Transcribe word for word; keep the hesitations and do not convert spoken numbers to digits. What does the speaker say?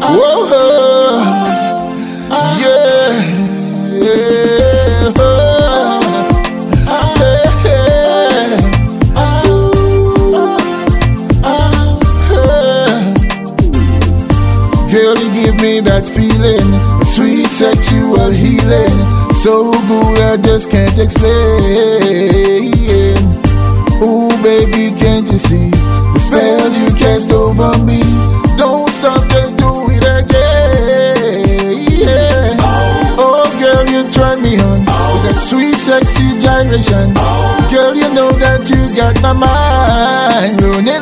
Whoa, yeah, yeah. Girl, you give me that feeling, sweet sexual healing, so good I just can't explain. Oh baby, can't you see the spell you cast over me? Don't stop, just do it again. Yeah. Oh girl, you turn me on with that sweet sexy gyration. Girl, you know that you got my mind running